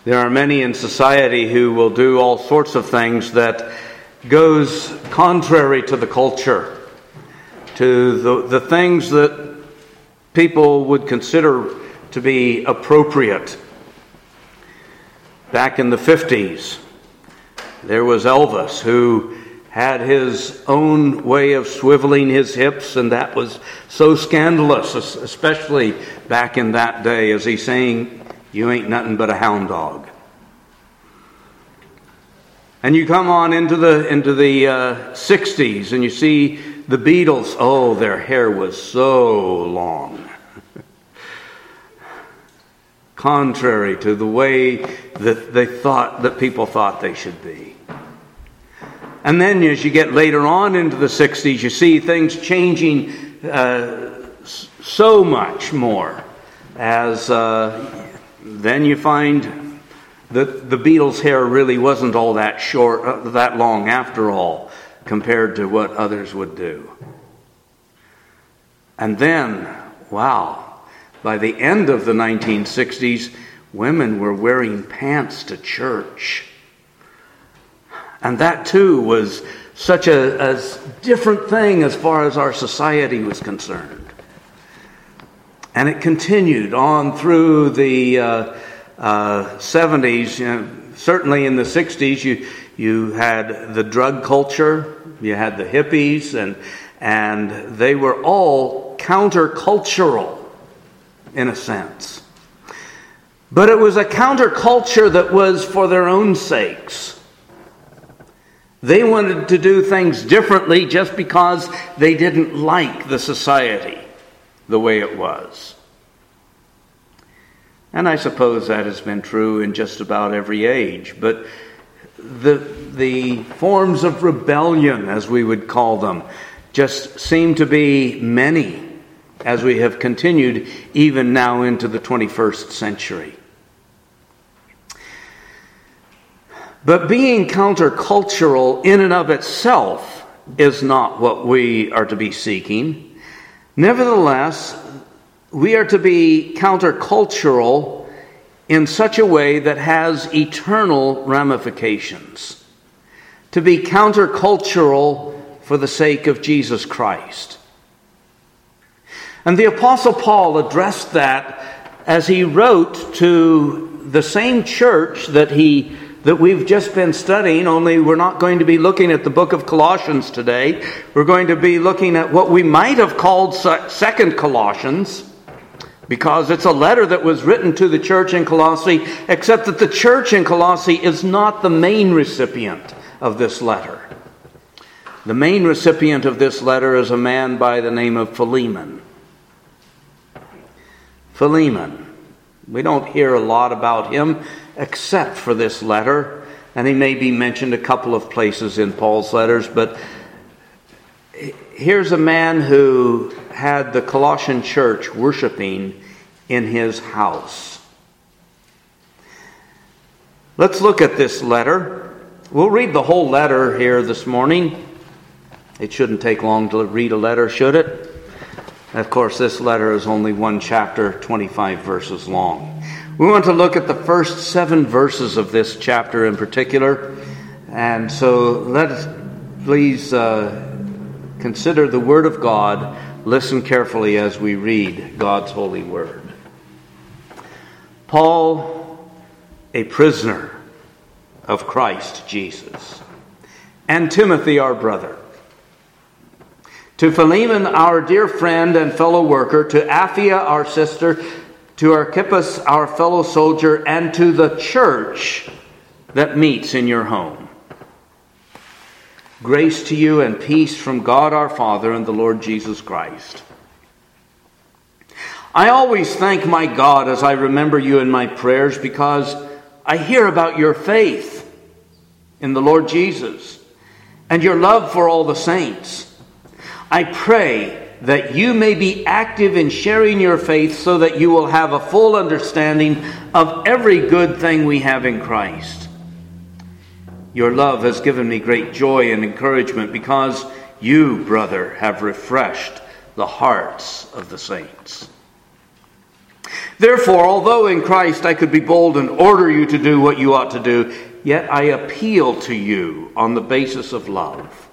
There are many in society who will do all sorts of things that goes contrary to the culture, to the things that people would consider to be appropriate. Back in the 50s, there was Elvis, who had his own way of swiveling his hips, and that was so scandalous, especially back in that day, as he's saying, "You ain't nothing but a hound dog." And you come on into the 60s, and you see the Beatles. Oh, their hair was so long. Contrary to the way that people thought they should be. And then as you get later on into the 60s, you see things changing so much more. As then you find that the Beatles' hair really wasn't all that short, that long after all, compared to what others would do. And then, wow, by the end of the 1960s, women were wearing pants to church. And that too was such a different thing as far as our society was concerned. And it continued on through the 70s. Certainly in the 60s, you had the drug culture, you had the hippies, and they were all countercultural in a sense. But it was a counterculture that was for their own sakes. They wanted to do things differently just because they didn't like the society the way it was. And I suppose that has been true in just about every age. But the forms of rebellion, as we would call them, just seem to be many as we have continued even now into the 21st century. But being countercultural in and of itself is not what we are to be seeking. Nevertheless, we are to be countercultural in such a way that has eternal ramifications. To be countercultural for the sake of Jesus Christ. And the Apostle Paul addressed that as he wrote to the same church that we've just been studying, only we're not going to be looking at the book of Colossians today. We're going to be looking at what we might have called Second Colossians, because it's a letter that was written to the church in Colossae, except that the church in Colossae is not the main recipient of this letter. The main recipient of this letter is a man by the name of Philemon. Philemon. We don't hear a lot about him except for this letter, and he may be mentioned a couple of places in Paul's letters, but here's a man who had the Colossian church worshiping in his house. Let's look at this letter. We'll read the whole letter here this morning. It shouldn't take long to read a letter, should it? Of course, this letter is only one chapter, 25 verses long. We want to look at the first 7 verses of this chapter in particular. And so let us please consider the Word of God. Listen carefully as we read God's holy Word. Paul, a prisoner of Christ Jesus, and Timothy, our brother, to Philemon, our dear friend and fellow worker, to Apphia, our sister, to Archippus, our fellow soldier, and to the church that meets in your home. Grace to you and peace from God our Father and the Lord Jesus Christ. I always thank my God as I remember you in my prayers, because I hear about your faith in the Lord Jesus and your love for all the saints. I pray that you may be active in sharing your faith, so that you will have a full understanding of every good thing we have in Christ. Your love has given me great joy and encouragement, because you, brother, have refreshed the hearts of the saints. Therefore, although in Christ I could be bold and order you to do what you ought to do, yet I appeal to you on the basis of love.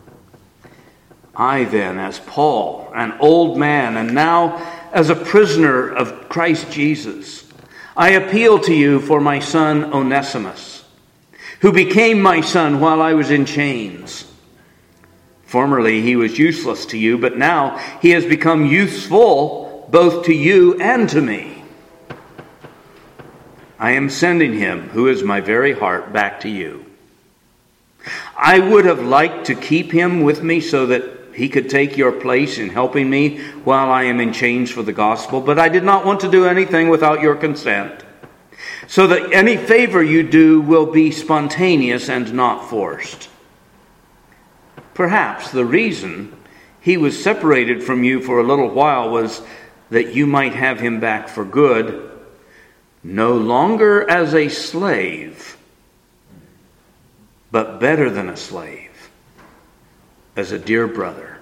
I then, as Paul, an old man, and now as a prisoner of Christ Jesus, I appeal to you for my son Onesimus, who became my son while I was in chains. Formerly he was useless to you, but now he has become useful both to you and to me. I am sending him, who is my very heart, back to you. I would have liked to keep him with me so that he could take your place in helping me while I am in chains for the gospel, but I did not want to do anything without your consent, so that any favor you do will be spontaneous and not forced. Perhaps the reason he was separated from you for a little while was that you might have him back for good, no longer as a slave, but better than a slave, as a dear brother.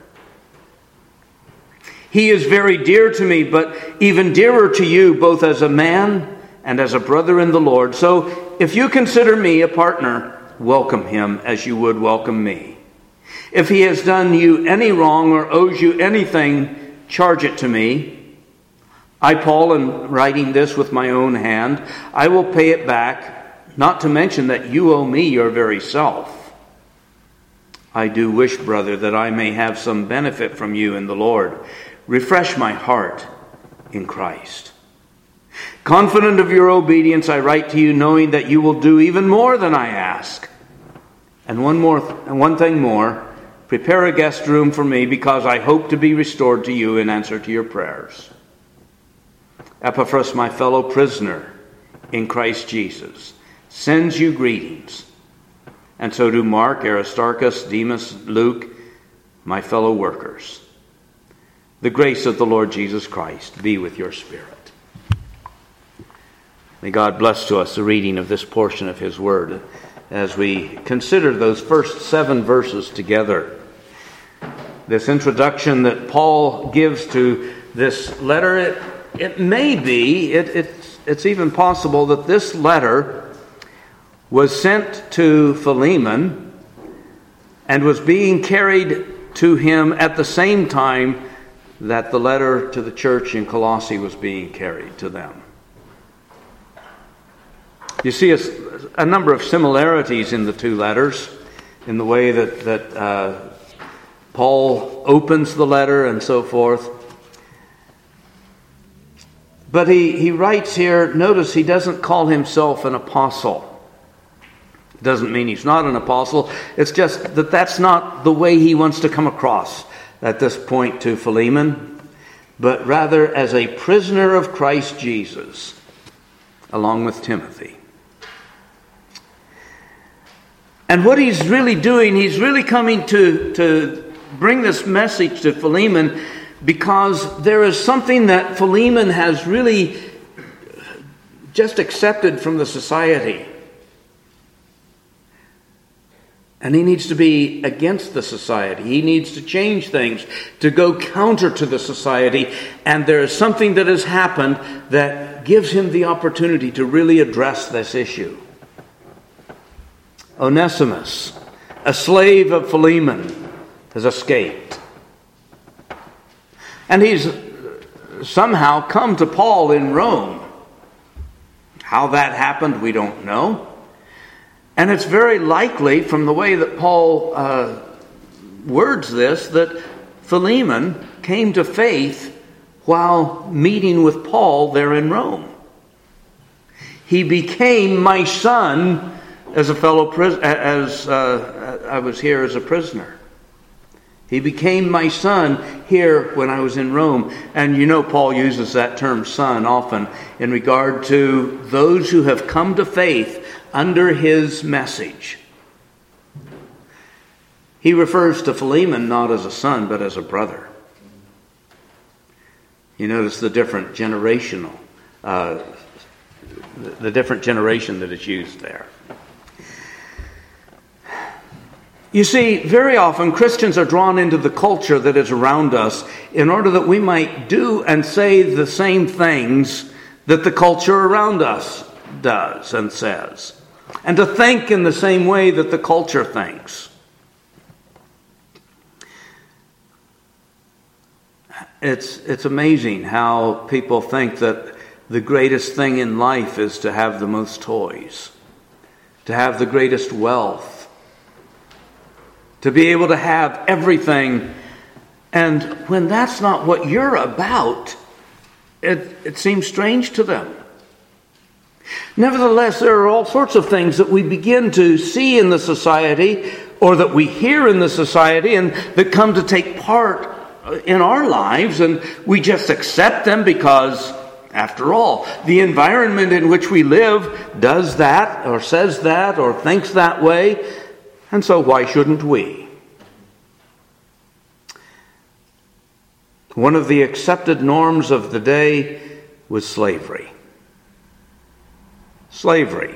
He is very dear to me, but even dearer to you, both as a man and as a brother in the Lord. So if you consider me a partner, welcome him as you would welcome me. If he has done you any wrong or owes you anything, charge it to me. I, Paul, am writing this with my own hand. I will pay it back, not to mention that you owe me your very self. I do wish, brother, that I may have some benefit from you in the Lord. Refresh my heart in Christ. Confident of your obedience, I write to you, knowing that you will do even more than I ask. And one thing more, prepare a guest room for me, because I hope to be restored to you in answer to your prayers. Epaphras, my fellow prisoner in Christ Jesus, sends you greetings. And so do Mark, Aristarchus, Demas, Luke, my fellow workers. The grace of the Lord Jesus Christ be with your spirit. May God bless to us the reading of this portion of his word as we consider those first 7 verses together. This introduction that Paul gives to this letter, it may be, it's even possible that this letter was sent to Philemon and was being carried to him at the same time that the letter to the church in Colossae was being carried to them. You see a number of similarities in the two letters, in the way that Paul opens the letter and so forth. But he writes here, notice he doesn't call himself an apostle. Doesn't mean he's not an apostle. It's just that that's not the way he wants to come across at this point to Philemon, but rather as a prisoner of Christ Jesus, along with Timothy. And what he's really doing, he's really coming to bring this message to Philemon, because there is something that Philemon has really just accepted from the society. And he needs to be against the society. He needs to change things to go counter to the society. And there is something that has happened that gives him the opportunity to really address this issue. Onesimus, a slave of Philemon, has escaped. And he's somehow come to Paul in Rome. How that happened, we don't know. And it's very likely, from the way that Paul words this, that Philemon came to faith while meeting with Paul there in Rome. He became my son as a fellow prisoner, I was here as a prisoner. He became my son here when I was in Rome. And you know, Paul uses that term son often in regard to those who have come to faith under his message. He refers to Philemon not as a son, but as a brother. You notice the different generational, the different generation that is used there. You see, very often Christians are drawn into the culture that is around us in order that we might do and say the same things that the culture around us does and says, and to think in the same way that the culture thinks. It's amazing how people think that the greatest thing in life is to have the most toys, to have the greatest wealth, to be able to have everything. And when that's not what you're about, it seems strange to them. Nevertheless, there are all sorts of things that we begin to see in the society, or that we hear in the society, and that come to take part in our lives, and we just accept them because, after all, the environment in which we live does that, or says that, or thinks that way, and so why shouldn't we? One of the accepted norms of the day was slavery. Slavery.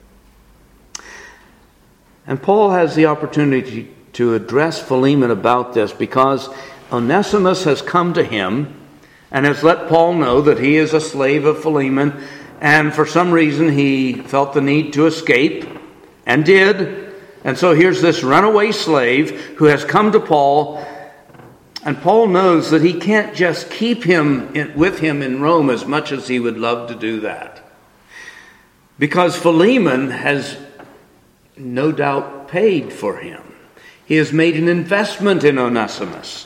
And Paul has the opportunity to address Philemon about this because Onesimus has come to him and has let Paul know that he is a slave of Philemon, and for some reason he felt the need to escape, and did. And so here's this runaway slave who has come to Paul, and Paul knows that he can't just keep him with him in Rome as much as he would love to do that, because Philemon has no doubt paid for him. He has made an investment in Onesimus.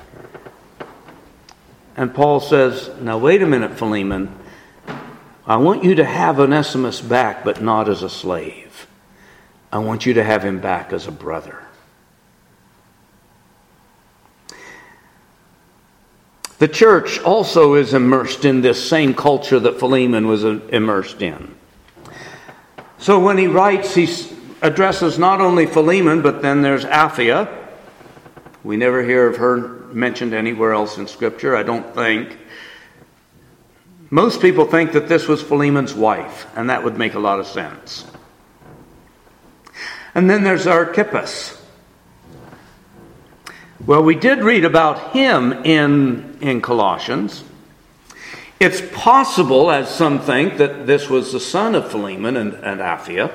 And Paul says, now wait a minute, Philemon. I want you to have Onesimus back, but not as a slave. I want you to have him back as a brother. The church also is immersed in this same culture that Philemon was immersed in. So when he writes, he addresses not only Philemon, but then there's Apphia. We never hear of her mentioned anywhere else in Scripture, I don't think. Most people think that this was Philemon's wife, and that would make a lot of sense. And then there's Archippus. Well, we did read about him in Colossians. It's possible, as some think, that this was the son of Philemon and Apphia.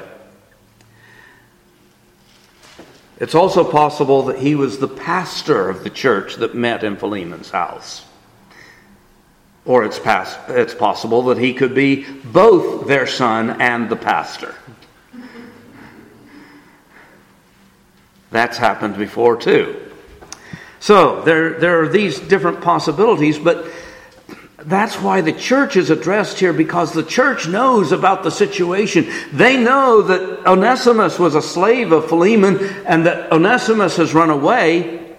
It's also possible that he was the pastor of the church that met in Philemon's house. Or it's possible that he could be both their son and the pastor. That's happened before too. So there are these different possibilities, but that's why the church is addressed here, because the church knows about the situation. They know that Onesimus was a slave of Philemon and that Onesimus has run away.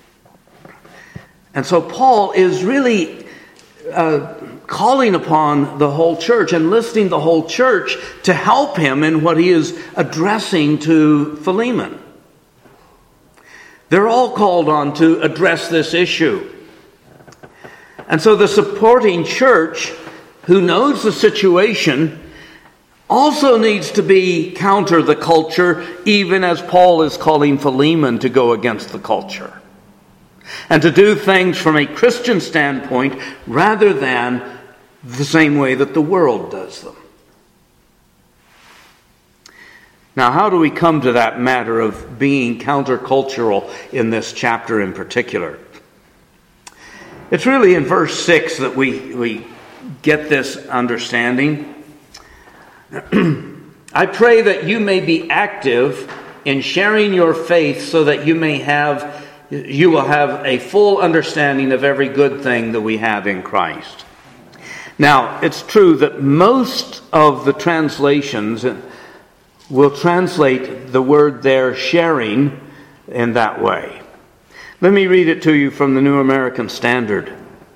And so Paul is really calling upon the whole church, enlisting the whole church to help him in what he is addressing to Philemon. They're all called on to address this issue. And so the supporting church, who knows the situation, also needs to counter the culture, even as Paul is calling Philemon to go against the culture. And to do things from a Christian standpoint rather than the same way that the world does them. Now, how do we come to that matter of being countercultural in this chapter in particular? It's really in verse 6 that we get this understanding. I pray that you may be active in sharing your faith so that you will have a full understanding of every good thing that we have in Christ. Now, it's true that most of the translations will translate the word there, sharing, in that way. Let me read it to you from the New American Standard.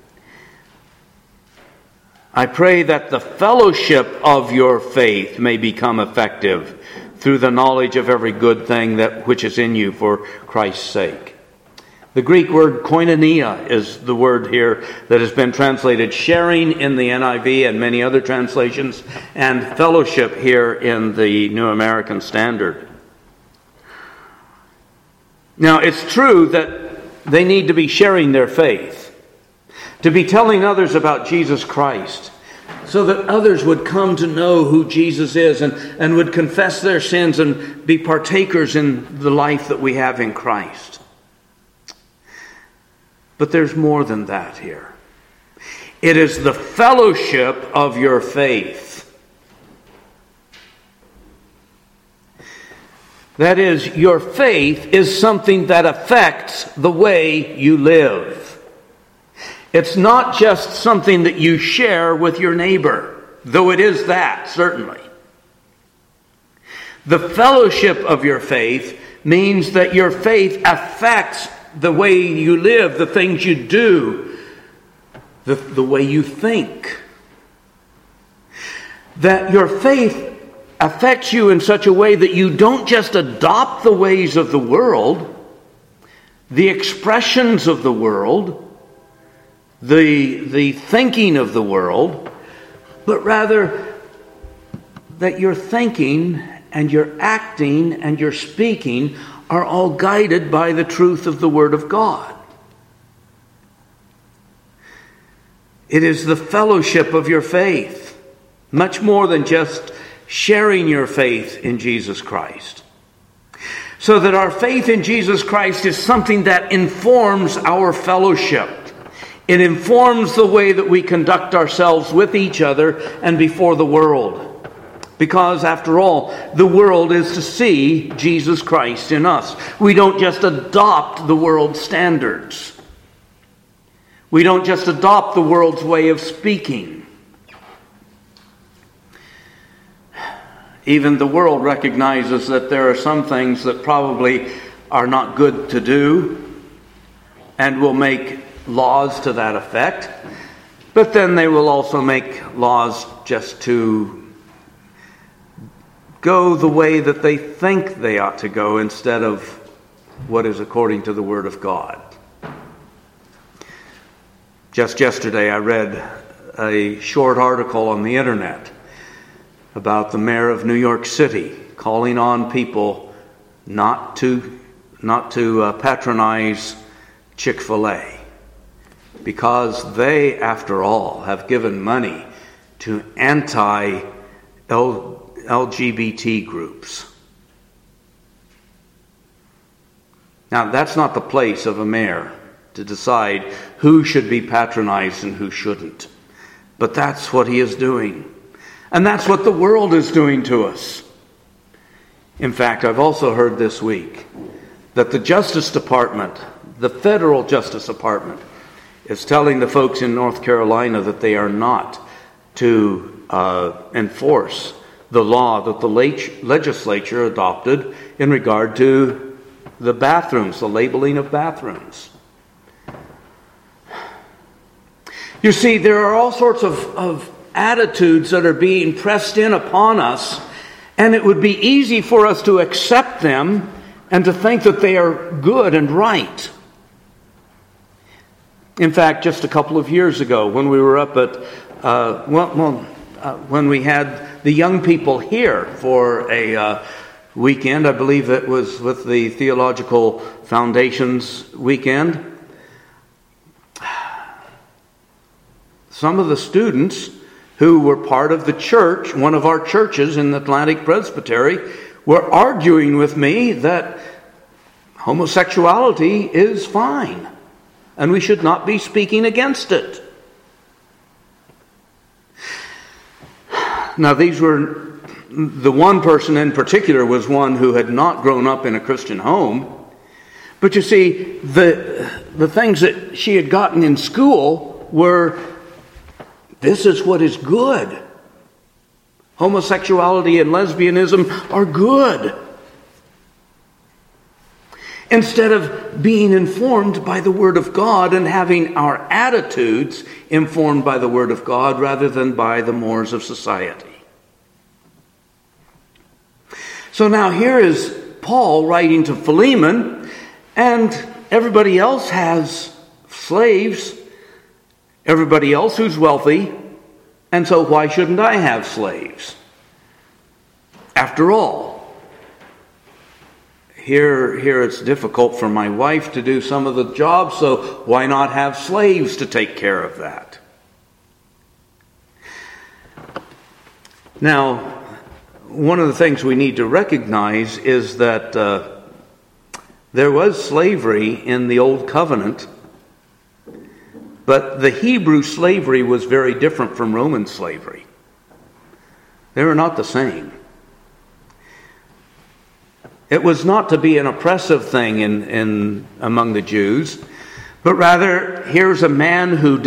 I pray that the fellowship of your faith may become effective through the knowledge of every good thing which is in you for Christ's sake. The Greek word koinonia is the word here that has been translated sharing in the NIV and many other translations, and fellowship here in the New American Standard. Now, it's true that they need to be sharing their faith, to be telling others about Jesus Christ. so that others would come to know who Jesus is and would confess their sins and be partakers in the life that we have in Christ. But there's more than that here. It is the fellowship of your faith. That is, your faith is something that affects the way you live. It's not just something that you share with your neighbor, though it is that, certainly. The fellowship of your faith means that your faith affects the way you live, the things you do, the way you think. That your faith affects you in such a way that you don't just adopt the ways of the world, the expressions of the world, the thinking of the world, but rather that your thinking and your acting and your speaking are all guided by the truth of the Word of God. It is the fellowship of your faith, much more than just sharing your faith in Jesus Christ. So that our faith in Jesus Christ is something that informs our fellowship. It informs the way that we conduct ourselves with each other and before the world. Because, after all, the world is to see Jesus Christ in us. We don't just adopt the world's standards. We don't just adopt the world's way of speaking. Even the world recognizes that there are some things that probably are not good to do and will make laws to that effect. But then they will also make laws just to go the way that they think they ought to go instead of what is according to the Word of God. Just yesterday I read a short article on the internet about the mayor of New York City calling on people not to patronize Chick-fil-A because they, after all, have given money to anti-LGBT groups. Now, that's not the place of a mayor to decide who should be patronized and who shouldn't. But that's what he is doing. And that's what the world is doing to us. In fact, I've also heard this week that the Justice Department, the federal Justice Department, is telling the folks in North Carolina that they are not to enforce the law that the legislature adopted in regard to the bathrooms, the labeling of bathrooms. You see, there are all sorts of attitudes that are being pressed in upon us, and it would be easy for us to accept them and to think that they are good and right. In fact, just a couple of years ago, when we were up at when we had the young people here for a weekend, I believe it was with the Theological Foundation's weekend, some of the students who were part of the church, one of our churches in the Atlantic Presbytery, were arguing with me that homosexuality is fine and we should not be speaking against it. Now, these were, the one person in particular was one who had not grown up in a Christian home. But you see, the things that she had gotten in school were, this is what is good. Homosexuality and lesbianism are good. Instead of being informed by the Word of God and having our attitudes informed by the Word of God rather than by the mores of society. So now here is Paul writing to Philemon, and everybody else has slaves, everybody else who's wealthy, and so why shouldn't I have slaves? After all, Here it's difficult for my wife to do some of the jobs, so why not have slaves to take care of that? Now, one of the things we need to recognize is that there was slavery in the Old Covenant, but the Hebrew slavery was very different from Roman slavery. They were not the same. It was not to be an oppressive thing in among the Jews, but rather here's a man who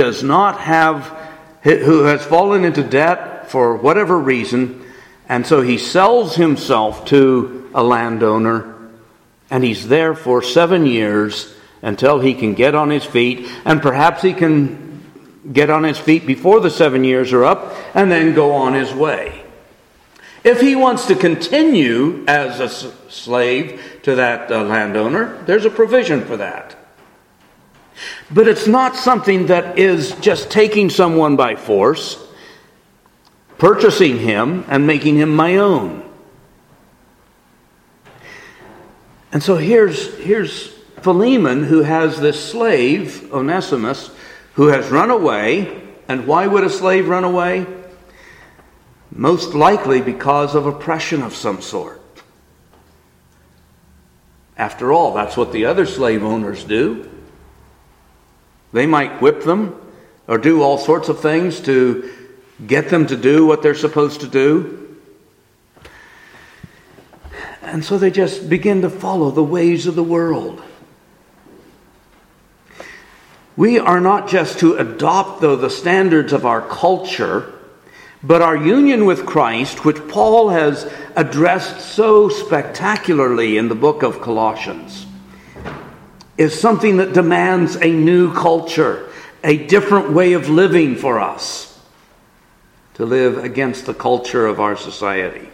who has fallen into debt for whatever reason, and so he sells himself to a landowner, and he's there for 7 years until he can get on his feet, and perhaps he can get on his feet before the 7 years are up, and then go on his way. If he wants to continue as a slave to that landowner, there's a provision for that. But it's not something that is just taking someone by force, purchasing him, and making him my own. And so here's Philemon, who has this slave, Onesimus, who has run away. And why would a slave run away? Most likely because of oppression of some sort. After all, that's what the other slave owners do. They might whip them or do all sorts of things to get them to do what they're supposed to do. And so they just begin to follow the ways of the world. We are not just to adopt, though, the standards of our culture, but our union with Christ, which Paul has addressed so spectacularly in the book of Colossians, is something that demands a new culture, a different way of living for us, to live against the culture of our society.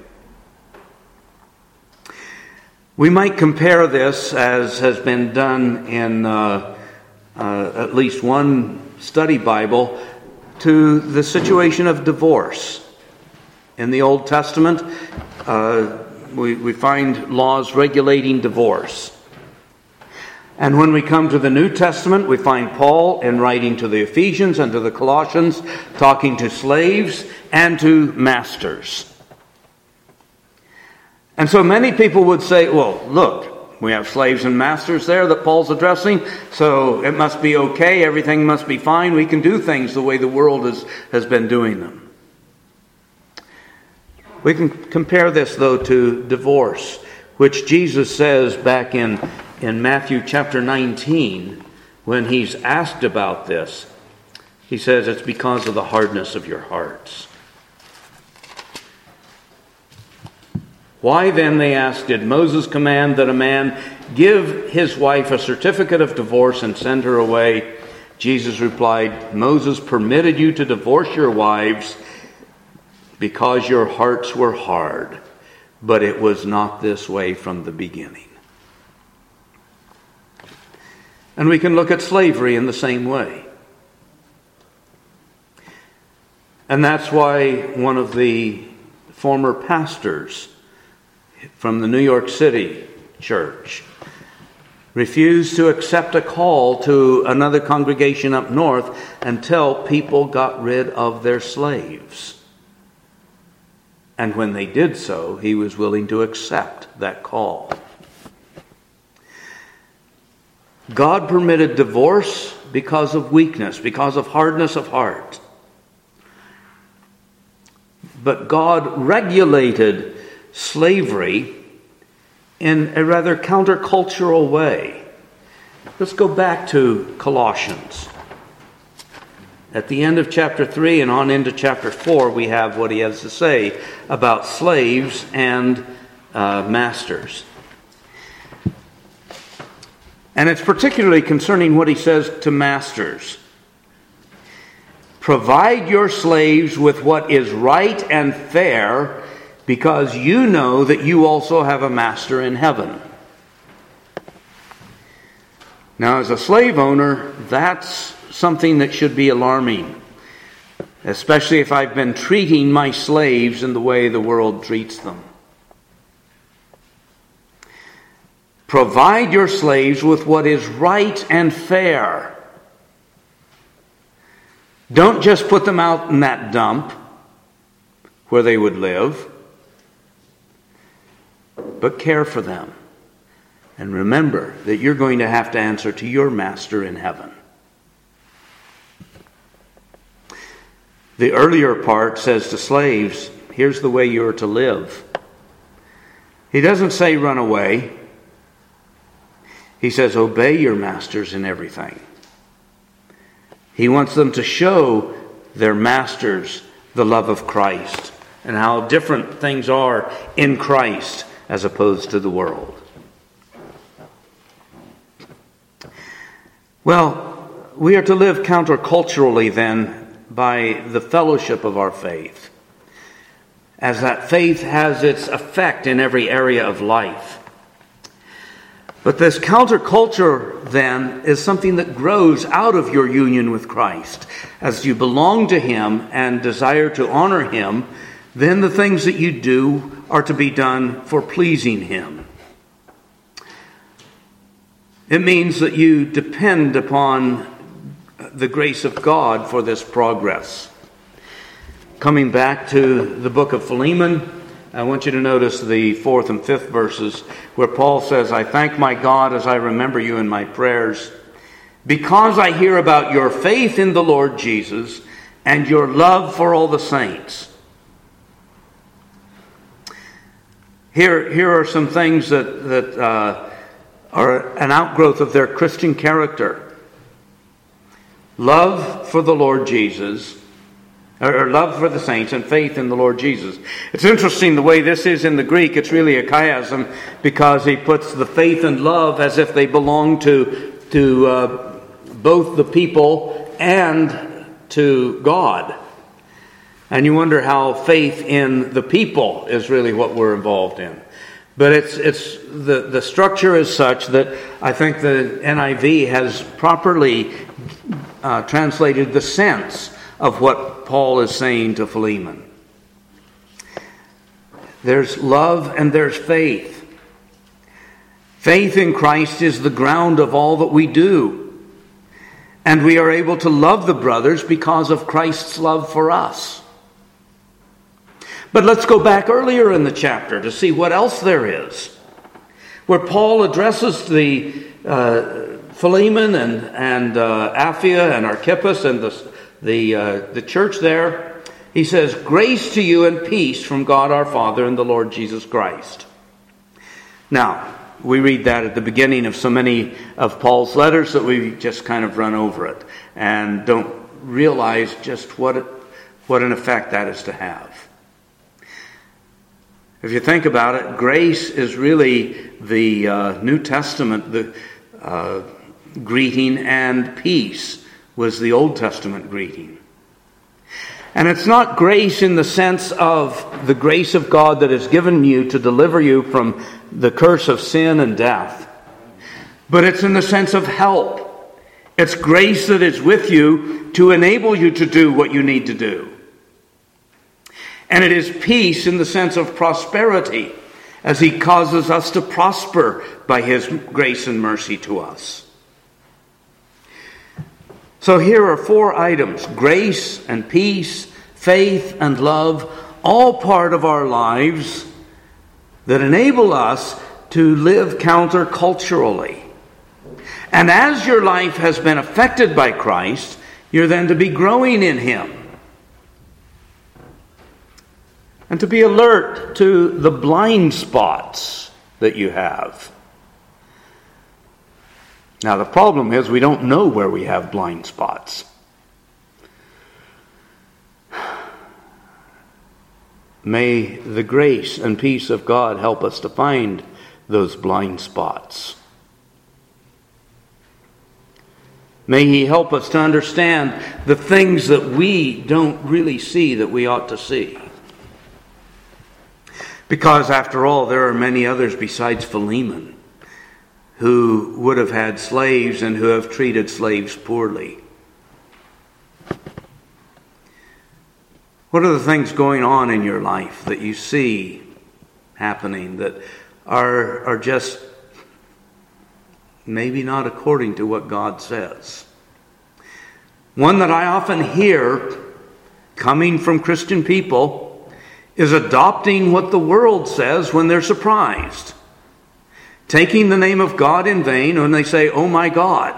We might compare this, as has been done in at least one study Bible, to the situation of divorce. In the Old Testament, we find laws regulating divorce. And when we come to the New Testament, we find Paul, in writing to the Ephesians and to the Colossians, talking to slaves and to masters. And so many people would say, well, look, we have slaves and masters there that Paul's addressing, so it must be okay, everything must be fine, we can do things the way the world has been doing them. We can compare this, though, to divorce, which Jesus says back in Matthew chapter 19, when he's asked about this. He says it's because of the hardness of your hearts. Why then, they asked, did Moses command that a man give his wife a certificate of divorce and send her away? Jesus replied, Moses permitted you to divorce your wives because your hearts were hard, but it was not this way from the beginning. And we can look at slavery in the same way. And that's why one of the former pastors from the New York City church refused to accept a call to another congregation up north until people got rid of their slaves. And when they did so, he was willing to accept that call. God permitted divorce because of weakness, because of hardness of heart. But God regulated slavery in a rather countercultural way. Let's go back to Colossians. At the end of chapter 3 and on into chapter 4, we have what he has to say about slaves and masters. And it's particularly concerning what he says to masters. Provide your slaves with what is right and fair, because you know that you also have a master in heaven. Now, as a slave owner, that's something that should be alarming, especially if I've been treating my slaves in the way the world treats them. Provide your slaves with what is right and fair. Don't just put them out in that dump where they would live, but care for them. And remember that you're going to have to answer to your master in heaven. The earlier part says to slaves, here's the way you're to live. He doesn't say run away. He says obey your masters in everything. He wants them to show their masters the love of Christ and how different things are in Christ as opposed to the world. Well, we are to live counterculturally then by the fellowship of our faith, as that faith has its effect in every area of life. But this counterculture then is something that grows out of your union with Christ. As you belong to Him and desire to honor Him, then the things that you do are to be done for pleasing Him. It means that you depend upon the grace of God for this progress. Coming back to the book of Philemon, I want you to notice the 4th and 5th verses where Paul says, I thank my God as I remember you in my prayers, because I hear about your faith in the Lord Jesus and your love for all the saints. Here are some things that are an outgrowth of their Christian character. Love for the Lord Jesus, or love for the saints, and faith in the Lord Jesus. It's interesting the way this is in the Greek. It's really a chiasm because he puts the faith and love as if they belong to both the people and to God. And you wonder how faith in the people is really what we're involved in. But it's the structure is such that I think the NIV has properly translated the sense of what Paul is saying to Philemon. There's love and there's faith. Faith in Christ is the ground of all that we do. And we are able to love the brothers because of Christ's love for us. But let's go back earlier in the chapter to see what else there is. Where Paul addresses the Philemon and Apphia and Archippus and the church there. He says, grace to you and peace from God our Father and the Lord Jesus Christ. Now, we read that at the beginning of so many of Paul's letters that we just kind of run over it and don't realize just what an effect that is to have. If you think about it, grace is really the New Testament greeting, and peace was the Old Testament greeting. And it's not grace in the sense of the grace of God that is given you to deliver you from the curse of sin and death, but it's in the sense of help. It's grace that is with you to enable you to do what you need to do. And it is peace in the sense of prosperity, as He causes us to prosper by His grace and mercy to us. So here are 4 items: grace and peace, faith and love, all part of our lives that enable us to live counterculturally. And as your life has been affected by Christ, you're then to be growing in Him. And to be alert to the blind spots that you have. Now the problem is we don't know where we have blind spots. May the grace and peace of God help us to find those blind spots. May He help us to understand the things that we don't really see that we ought to see. Because, after all, there are many others besides Philemon who would have had slaves and who have treated slaves poorly. What are the things going on in your life that you see happening that are just maybe not according to what God says? One that I often hear coming from Christian people is adopting what the world says when they're surprised. Taking the name of God in vain when they say, "Oh my God."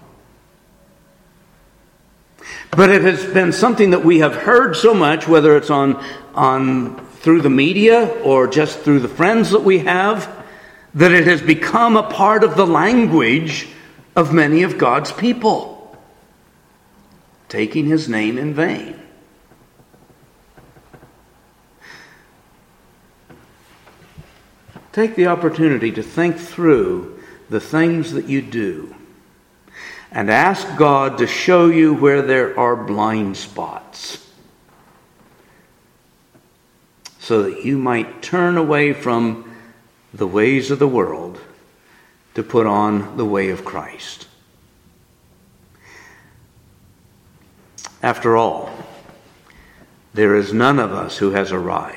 But it has been something that we have heard so much, whether it's on through the media or just through the friends that we have, that it has become a part of the language of many of God's people. Taking his name in vain. Take the opportunity to think through the things that you do and ask God to show you where there are blind spots so that you might turn away from the ways of the world to put on the way of Christ. After all, there is none of us who has arrived.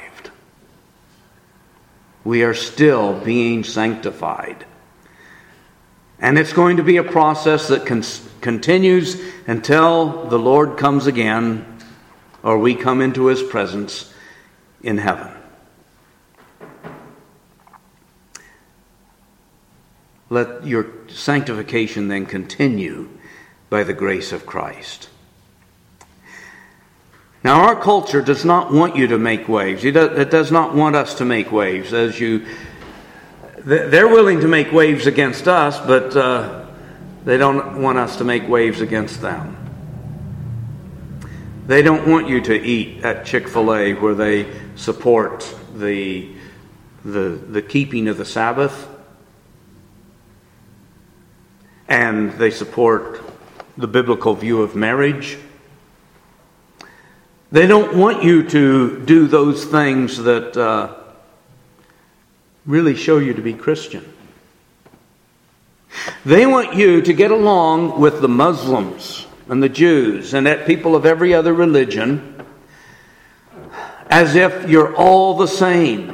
We are still being sanctified. And it's going to be a process that continues until the Lord comes again or we come into his presence in heaven. Let your sanctification then continue by the grace of Christ. Now, our culture does not want you to make waves. It does not want us to make waves. They're willing to make waves against us, but they don't want us to make waves against them. They don't want you to eat at Chick-fil-A where they support the keeping of the Sabbath, and they support the biblical view of marriage. They don't want you to do those things that really show you to be Christian. They want you to get along with the Muslims and the Jews and that people of every other religion as if you're all the same.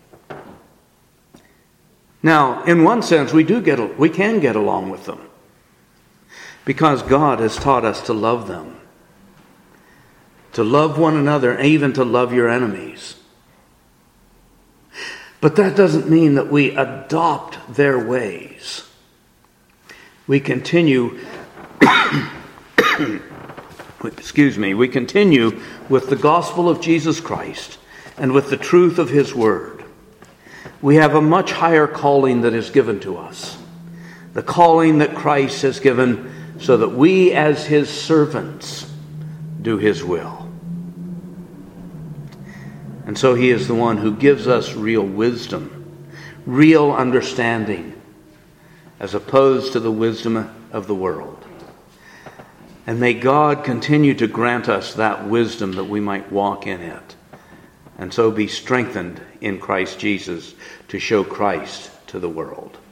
Now, in one sense, we can get along with them because God has taught us to love them. To love one another, and even to love your enemies. But that doesn't mean that we adopt their ways. We continue, we continue with the gospel of Jesus Christ and with the truth of his word. We have a much higher calling that is given to us. The calling that Christ has given so that we as his servants do his will. And so he is the one who gives us real wisdom, real understanding, as opposed to the wisdom of the world. And may God continue to grant us that wisdom that we might walk in it, and so be strengthened in Christ Jesus to show Christ to the world.